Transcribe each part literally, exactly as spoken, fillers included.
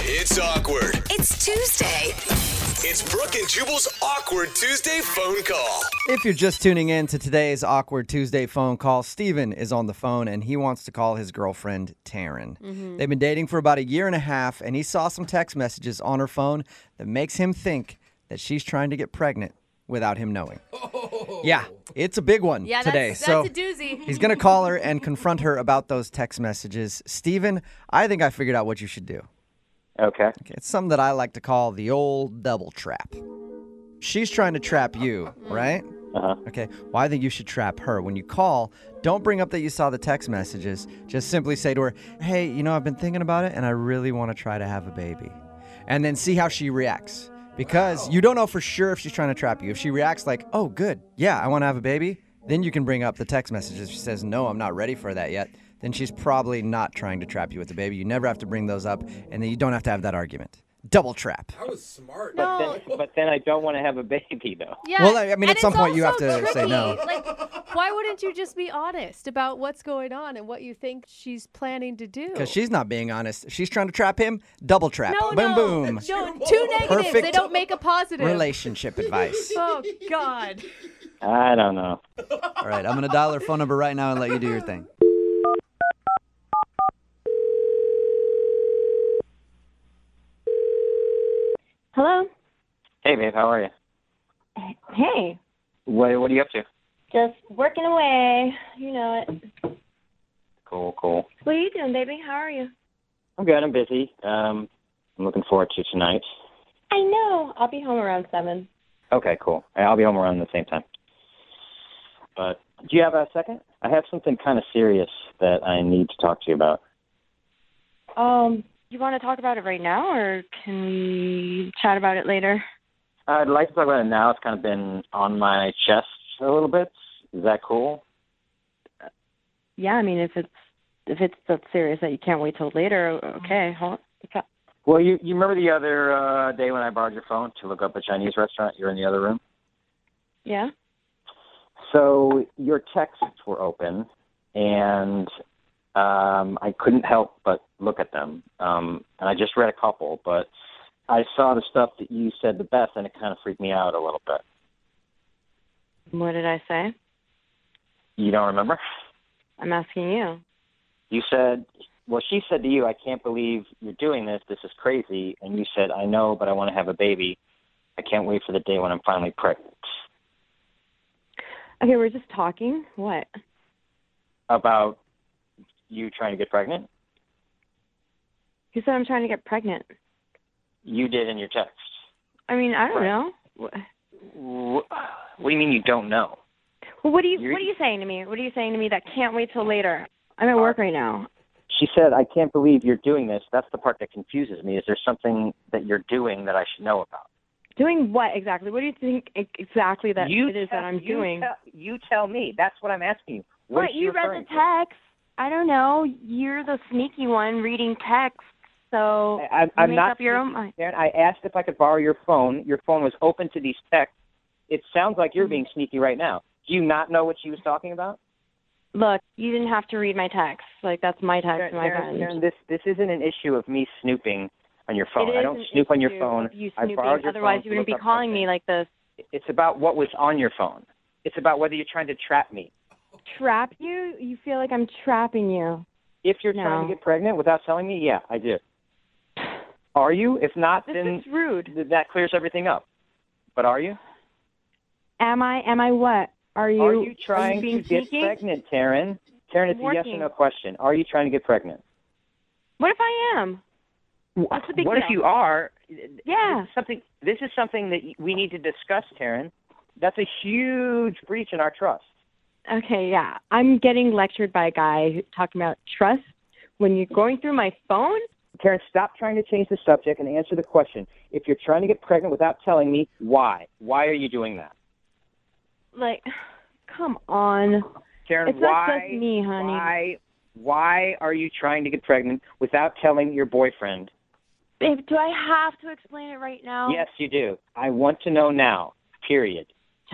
It's awkward. It's Tuesday. It's Brooke and Jubal's Awkward Tuesday phone call. If you're just tuning in to today's Awkward Tuesday phone call, Steven is on the phone and he wants to call his girlfriend, Taryn. Mm-hmm. They've been dating for about a year and a half, and he saw some text messages on her phone that makes him think that she's trying to get pregnant without him knowing. Oh. Yeah, it's a big one yeah, today. That's, so that's a doozy. He's going to call her and confront her about those text messages. Steven, I think I figured out what you should do. Okay. Okay, it's something that I like to call the old double trap. She's trying to trap you, right? Uh-huh. Okay, well, I think you should trap her. When you call, don't bring up that you saw the text messages. Just simply say to her, hey, you know, I've been thinking about it, and I really want to try to have a baby. And then see how she reacts. Because you don't know for sure if she's trying to trap you. If she reacts like, oh, good, yeah, I want to have a baby, then you can bring up the text messages. If she says, no, I'm not ready for that yet, then she's probably not trying to trap you with the baby. You never have to bring those up, and then you don't have to have that argument. Double trap. That was smart. But, No. then, but then I don't want to have a baby, though. Yeah. Well, I mean, and at some it's point you have also to say tricky. no. Like, why wouldn't you just be honest about what's going on and what you think she's planning to do? Because she's not being honest. She's trying to trap him. Double trap. no, boom, no, boom. no, two negatives. Perfect They don't make a positive. Relationship advice. Oh God. I don't know. All right, I'm going to dial her phone number right now and let you do your thing. Hello. Hey, babe, how are you? Hey. What, what are you up to? Just working away. You know it. Cool, cool. What are you doing, baby? How are you? I'm good. I'm busy. Um, I'm looking forward to tonight. I know. I'll be home around seven. Okay, cool. I'll be home around the same time. But do you have a second? I have something kind of serious that I need to talk to you about. Um, you want to talk about it right now, or can we chat about it later? I'd like to talk about it now. It's kind of been on my chest a little bit. Is that cool? Yeah, I mean, if it's if it's that serious that you can't wait till later, okay. Hold on. Well, you you remember the other uh, day when I borrowed your phone to look up a Chinese restaurant? You're in the other room. Yeah. So your texts were open, and um, I couldn't help but look at them. Um, and I just read a couple, but I saw the stuff that you said the best, and it kind of freaked me out a little bit. What did I say? You don't remember? I'm asking you. You said, well, she said to you, I can't believe you're doing this. This is crazy. And you said, I know, but I want to have a baby. I can't wait for the day when I'm finally pregnant. Okay, we're just talking. What? About you trying to get pregnant? You said I'm trying to get pregnant. You did in your text. I mean, I don't Right. know. What, what do you mean you don't know? Well, what do you You're- What are you saying to me? What are you saying to me that can't wait till later? I'm at work right now. She said, I can't believe you're doing this. That's the part that confuses me. Is there something that you're doing that I should know about? Doing what exactly? What do you think e- exactly that you it is tell, that I'm you doing? Tell, you tell me. That's what I'm asking you. What What, is she you read referring the to? text. I don't know. You're the sneaky one reading text. So I, I, I'm make not. up your own mind. Darren, I asked if I could borrow your phone. Your phone was open to these texts. It sounds like you're being sneaky right now. Do you not know what she was talking about? Look, you didn't have to read my text. Like, that's my text Darren, to my Darren, friend. Darren, this this isn't an issue of me snooping on your phone. It I is don't an snoop on your issue phone. of you I snooping. borrowed your Otherwise, phone you to wouldn't be look up calling something. me like this. It's about what was on your phone. It's about whether you're trying to trap me. Trap you? You feel like I'm trapping you. If you're No. trying to get pregnant without telling me, yeah, I do. Are you? If not, This then is rude. th- that clears everything up. But are you? Am I? Am I what? Are you? Are you trying are you being to get sneaky? pregnant, Taryn? Taryn, it's I'm a yes or working. no question. Are you trying to get pregnant? What if I am? What's the big what deal? if you are? Yeah. This is something. This is something that we need to discuss, Taryn. That's a huge breach in our trust. Okay, yeah. I'm getting lectured by a guy who's talking about trust when you're going through my phone. Taryn, stop trying to change the subject and answer the question. If you're trying to get pregnant without telling me, why? Why are you doing that? Like, come on. Taryn, It's not why? just me, honey. Why? Why are you trying to get pregnant without telling your boyfriend? Babe, do I have to explain it right now? Yes, you do. I want to know now. Period.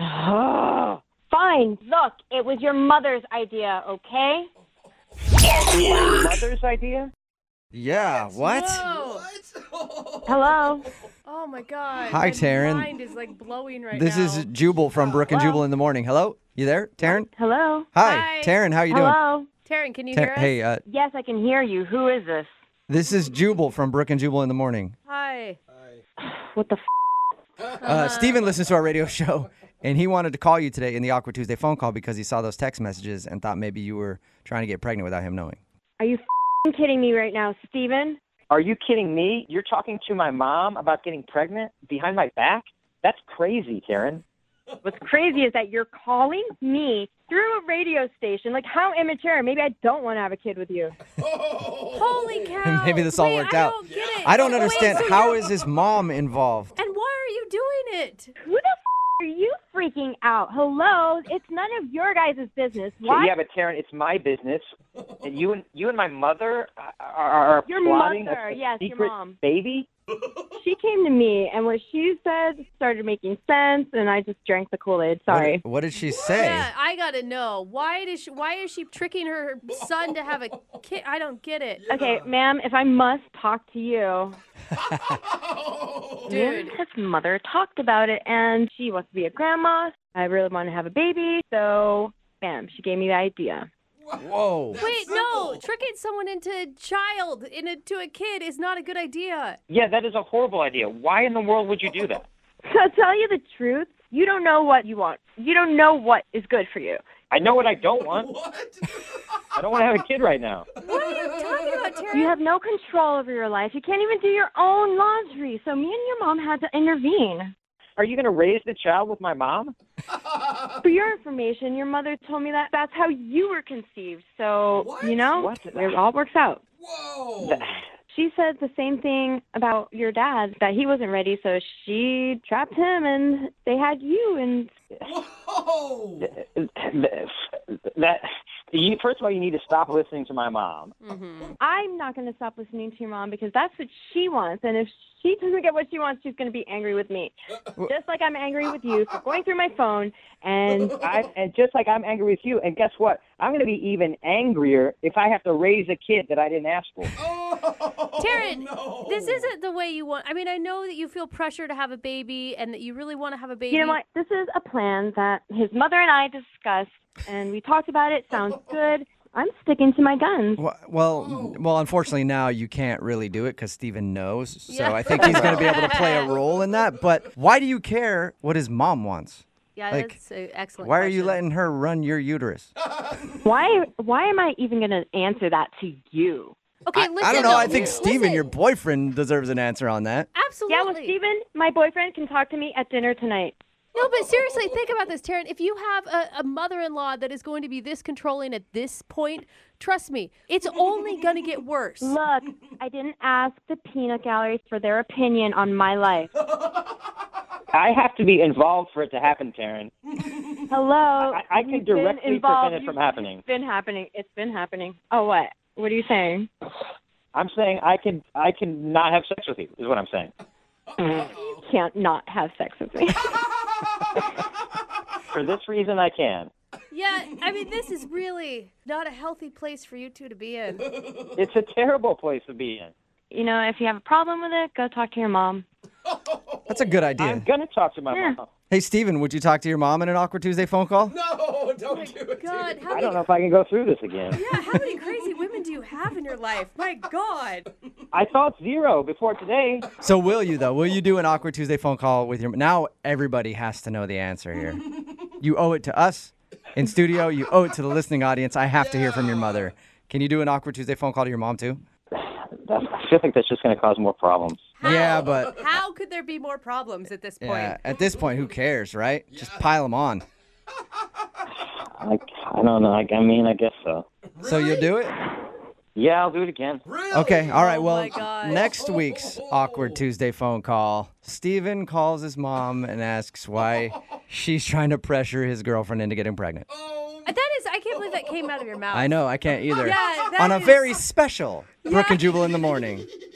Fine. Look, it was your mother's idea, okay? My mother's idea? Yeah, what? Whoa. What? Hello. Oh my God. Hi, my Taryn. mind is like blowing right This now. is Jubal from Brook and Hello? Jubal in the morning. Hello? You there, Taryn? Hello. Hi, Hi. Taryn. How you doing? Hello. Taryn, can you Tar- hear us? hey, uh, Yes, I can hear you. Who is this? this is Jubal from Brook and Jubal in the morning. Hi. What the f? Uh, Steven listens to our radio show, and he wanted to call you today in the Awkward Tuesday phone call because he saw those text messages and thought maybe you were trying to get pregnant without him knowing. Are you f- kidding me right now, Steven? Are you kidding me? You're talking to my mom about getting pregnant behind my back? That's crazy, Karen. What's crazy is that you're calling me through a radio station. Like, how immature. Maybe I don't want to have a kid with you. Holy cow. Maybe this all Wait, worked I out. Don't get it. I don't Wait, understand. so How you're- is his mom involved? And why are you doing it? Who the f- are you freaking out? Hello? It's none of your guys' business. Why? Yeah, but Karen, it's my business, and you and you and my mother are, are Your plotting mother, a, a yes, your secret mom. baby. She came to me, and what she said started making sense, and I just drank the Kool-Aid. Sorry. What, what did she say? Yeah, I gotta know. Why does she, why is she tricking her son to have a kid? I don't get it. Okay, ma'am, if I must talk to you. Dude. His mother talked about it, and she wants to be a grandma. I really want to have a baby, so, bam, she gave me the idea. Whoa. Wait, no. Tricking someone into a child, into a kid is not a good idea. Yeah, that is a horrible idea. Why in the world would you do that? To tell you the truth, you don't know what you want. You don't know what is good for you. I know what I don't want. I don't want to have a kid right now. What are you talking about, Terry? You have no control over your life. You can't even do your own laundry, so me and your mom had to intervene. Are you going to raise the child with my mom? For your information, your mother told me that that's how you were conceived. So, you know, What? it all works out. That- She said the same thing about your dad, that he wasn't ready, so she trapped him and they had you. And that you, first of all, you need to stop listening to my mom. I'm not going to stop listening to your mom because that's what she wants. And if she doesn't get what she wants, she's going to be angry with me. Just like I'm angry with you for going through my phone. And I, and just like I'm angry with you, and guess what? I'm going to be even angrier if I have to raise a kid that I didn't ask for. Taryn, this isn't the way you want. I mean, I know that you feel pressure to have a baby and that you really want to have a baby. you know what? This is a plan that his mother and I discussed, and we talked about it. Sounds good. I'm sticking to my guns. Well, well, well, unfortunately now you can't really do it because Steven knows. So Yeah. I think he's going to be able to play a role in that. But why do you care what his mom wants? Yeah, like, that's an excellent Why are you question. letting her run your uterus? Why? Why am I even going to answer that to you? Okay, I, listen. I don't know. though. I think Steven, Listen. your boyfriend, deserves an answer on that. Absolutely. Yeah, well, Steven, my boyfriend, can talk to me at dinner tonight. No, but seriously, think about this, Taryn. If you have a, a mother-in-law that is going to be this controlling at this point, trust me, it's only going to get worse. Look, I didn't ask the peanut gallery for their opinion on my life. I have to be involved for it to happen, Karen. Hello. I, I can you've been directly involved. prevent it from You- happening. It's been happening. It's been happening. Oh, what? What are you saying? I'm saying I can I can not have sex with you, is what I'm saying. You can't not have sex with me. For this reason, I can. Yeah, I mean, this is really not a healthy place for you two to be in. It's a terrible place to be in. You know, if you have a problem with it, go talk to your mom. That's a good idea. I'm going to talk to my Yeah. mom. Hey, Steven, would you talk to your mom in an Awkward Tuesday phone call? No, don't do it. God, how I many, don't know if I can go through this again. yeah, how many crazy women do you have in your life? My God. I thought zero before today. So will you, though? Will you do an Awkward Tuesday phone call with your... Now everybody has to know the answer here. You owe it to us in studio. You owe it to the listening audience. I have to hear from your mother. Can you do an Awkward Tuesday phone call to your mom, too? That's, I feel like that's just going to cause more problems. Yeah, but... How could there be more problems at this point? Yeah, at this point, who cares, right? Just pile them on. I, I don't know. I, I mean, I guess so. So you'll do it? Yeah, I'll do it again. Really? Okay, all right. Oh Well, my gosh. next week's Awkward Tuesday phone call, Steven calls his mom and asks why she's trying to pressure his girlfriend into getting pregnant. Oh, That is, I can't believe that came out of your mouth. I know, I can't either. Yeah, that On a is- very special Brook and Jubal in the morning.